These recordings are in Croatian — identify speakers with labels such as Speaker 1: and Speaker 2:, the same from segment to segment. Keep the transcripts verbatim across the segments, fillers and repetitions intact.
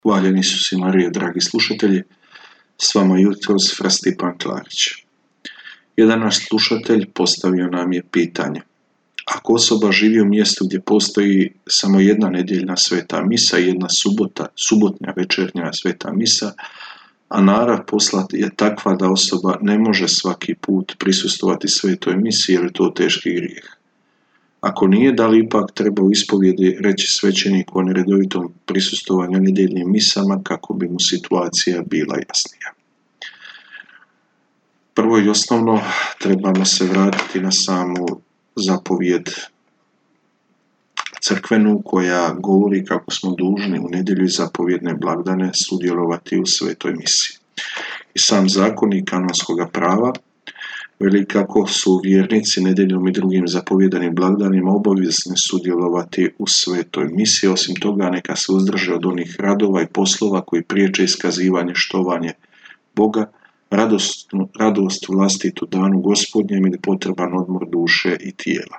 Speaker 1: Hvaljen Isus i Marija, dragi slušatelji, s vama jutros fra Stipan Klarić. Jedan naš slušatelj postavio nam je pitanje. Ako osoba živi u mjestu gdje postoji samo jedna nedjeljna sveta misa i jedna subota, subotnja večernja sveta misa, a narav posla je takva da osoba ne može svaki put prisustvovati svetoj misi jer je to teški grijeh. Ako nije, da li ipak treba u ispovjedi reći svećeniku o neredovitom prisustvovanju nedjeljnim misama kako bi mu situacija bila jasnija? Prvo i osnovno trebamo se vratiti na samu zapovjed crkvenu koja govori kako smo dužni u nedjelju i zapovjedne blagdane sudjelovati u svetoj misi. I sam zakonik kanonskog prava veli kako su vjernici nedjeljom i drugim zapovjedanim blagdanima obavezni sudjelovati u svetoj misi. Osim toga, neka se uzdrže od onih radova i poslova koji priječe iskazivanje štovanje Boga, radost, radost vlastitu danu Gospodnjem ili potreban odmor duše i tijela.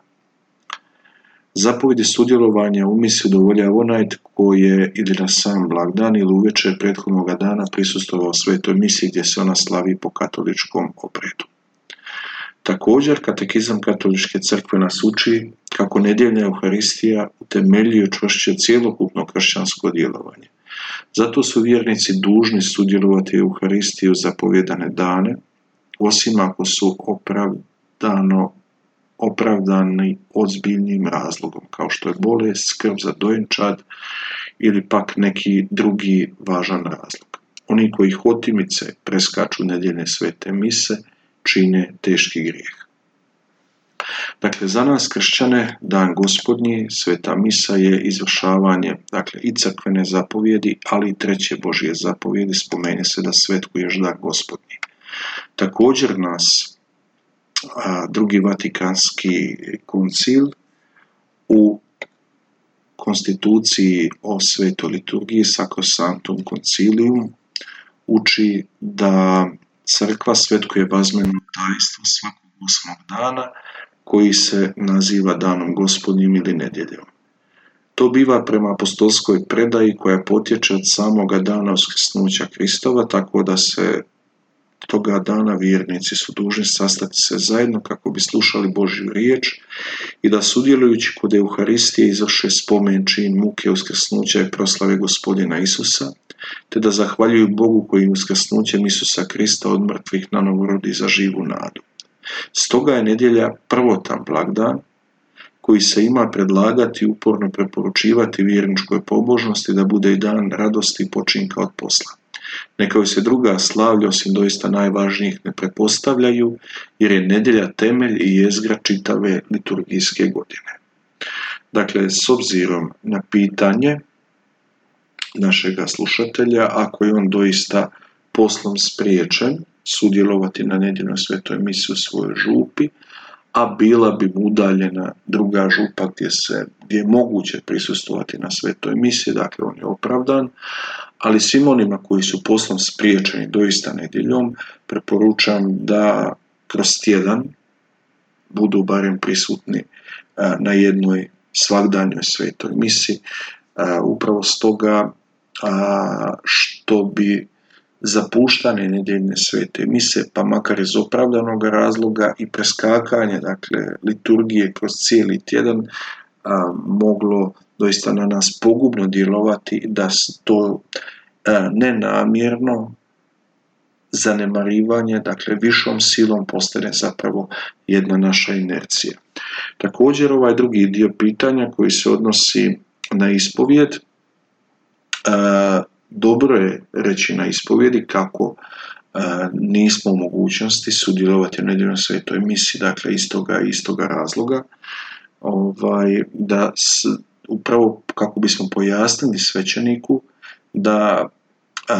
Speaker 1: Zapovjedi sudjelovanja u misi udovoljava onaj tko je ili na sam blagdan ili uvečer prethodnog dana prisustvovao svetoj misi gdje se ona slavi po katoličkom obredu. Također, katekizam katoličke crkve nas uči kako nedjeljna Euharistija utemeljuje i učvršćuje cjelokupno kršćansko djelovanje. Zato su vjernici dužni sudjelovati u Euharistiji u zapovjedane dane, osim ako su opravdano, opravdani ozbiljnim razlogom, kao što je bolest, skrb za dojenčad ili pak neki drugi važan razlog. Oni koji hotimice preskaču nedjeljne svete mise čine teški grijeh. Dakle, za nas kršćane dan Gospodnji, sveta misa je izvršavanje dakle, i crkvene zapovjedi, ali i treće Božje zapovjedi, spomene se da svetkuješ dan Gospodnji. Također nas a, drugi Vatikanski koncil u konstituciji o svetoj liturgiji Sacrosanctum Concilium uči da crkva svetkuje bazmeno tajstvo svakog osmog dana koji se naziva danom Gospodnjim ili nedjeljom. To biva prema apostolskoj predaji koja potječe od samoga dana uskrsnuća Kristova, tako da se toga dana vjernici su dužni sastati se zajedno kako bi slušali Božju riječ i da sudjelujući kod Euharistije izvrše spomen čin muke uskrsnuća i proslave Gospodina Isusa, te da zahvaljuju Bogu koji uskrsnućem Isusa Krista od mrtvih nanovo rodi za živu nadu. Stoga je nedjelja prvotan blagdan koji se ima predlagati i uporno preporučivati vjerničkoj pobožnosti da bude i dan radosti i počinka od posla. Neka joj se druga slavlja osim doista najvažnijih ne pretpostavljaju, jer je nedjelja temelj i jezgra čitave liturgijske godine. Dakle, s obzirom na pitanje našega slušatelja, ako je on doista poslom spriječen sudjelovati na nedjeljnoj svetoj misi u svojoj župi, a bila bi mu udaljena druga župa gdje, se, gdje je moguće prisustvovati na svetoj misi, dakle on je opravdan, ali svim onima koji su poslom spriječeni doista nedjeljom, preporučam da kroz tjedan budu barem prisutni na jednoj svagdanjoj svetoj misi, upravo stoga što bi zapuštanje nedjeljne svete mise, pa makar iz opravdanog razloga i preskakanje dakle, liturgije kroz cijeli tjedan a, moglo doista na nas pogubno djelovati da to a, nenamjerno zanemarivanje, dakle višom silom postane zapravo jedna naša inercija. Također ovaj drugi dio pitanja koji se odnosi na ispovjed, a, dobro je reći na ispovjedi kako e, nismo u mogućnosti sudjelovati u nedjeljnoj svetoj misi, dakle iz toga, iz toga razloga, ovaj, da s, upravo kako bismo pojasnili svećeniku da e,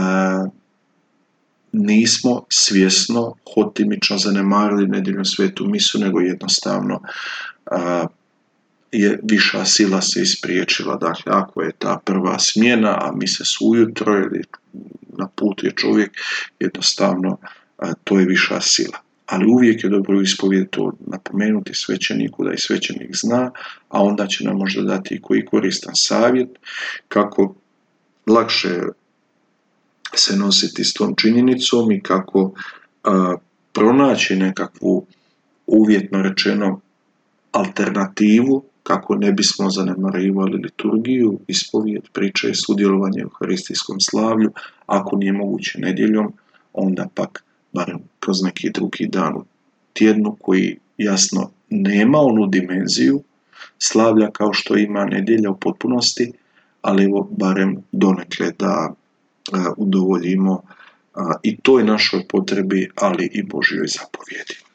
Speaker 1: nismo svjesno, hotimično zanemarili nedjeljnu svetu misu, nego jednostavno e, je viša sila se ispriječila. Dakle, ako je ta prva smjena, a mise su ujutro ili na putu je čovjek, jednostavno to je viša sila. Ali uvijek je dobro u ispovjedi to napomenuti svećeniku, da i svećenik zna, a onda će nam možda dati i koji koristan savjet kako lakše se nositi s tom činjenicom i kako a, pronaći nekakvu, uvjetno rečeno, alternativu kako ne bismo zanemarivali liturgiju, ispovijed, priče i sudjelovanje u euharistijskom slavlju, ako nije moguće nedjeljom, onda pak barem kroz neki drugi dan u tjednu koji jasno nema onu dimenziju slavlja kao što ima nedjelja u potpunosti, ali evo barem donekle da a, udovoljimo a, i toj našoj potrebi, ali i Božjoj zapovjedi.